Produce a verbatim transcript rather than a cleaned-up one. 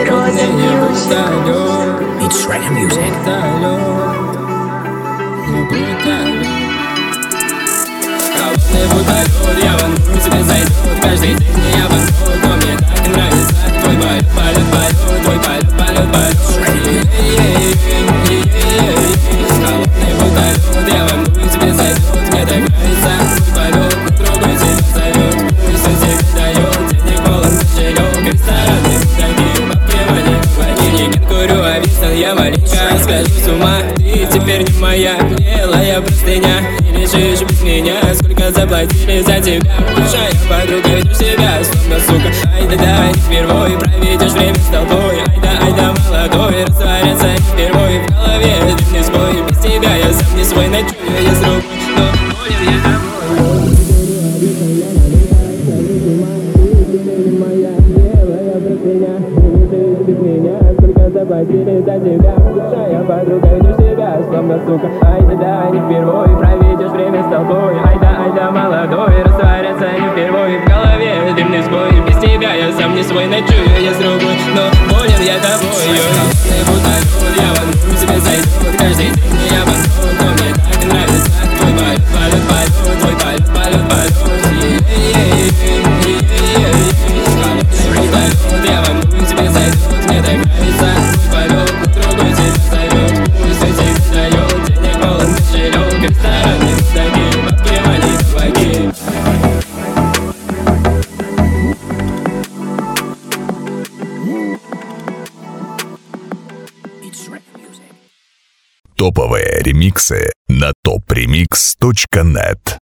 Роза Music. It's reggae music. Холодный буталет, я вангую, тебе зайдет. Каждый день я вангую, но мне так и нравится твой полет, полет, полет, твой полет, полет, полет. Холодный буталет, я вангую, тебе зайдет. Мне так нравится твой полет, но другой тебя зовет. Пусть он тебе дает, денег полон кошелек. Рестораны такие, бабки, вали, вали. Не курю, а весан я маленько. Схожу с ума, ты теперь не моя. Белая простыня, и лежишь без меня. Сколько заплатили за тебя? Душа, я подруга, ведешь себя словно сука. Ай да да, не впервой проведешь время с толпой. Ай да, ай да, молодой, растворяться не впервой. В голове дым не сбой, без тебя я сам не свой. Ночую я с другой, но болен я тобой. Заплатили за тебя, душа, я подруга, ведешь себя словно сука. Ай да да, не впервой проведешь время с толпой. Ай да, ай да, молодой, растворяться не впервой. В голове дымный сбой, без тебя я сам не свой. Ночую я с другой, но болен я тобой. Ты буталет, я вангую, тебе зайдет. Каждый день я вангую, но мне так и нравится твой полет, полет, полет, твой полет, полет, полет. Холодный буталет, я вангую, тебе зайдет. Мне так нравится твой полет, но другой тебя зовет. Пусть он тебе дает, денег полон кошелек. Рестораны такие, бабки, вали, чуваки. Топовые ремиксы на топ ремикс точка нет.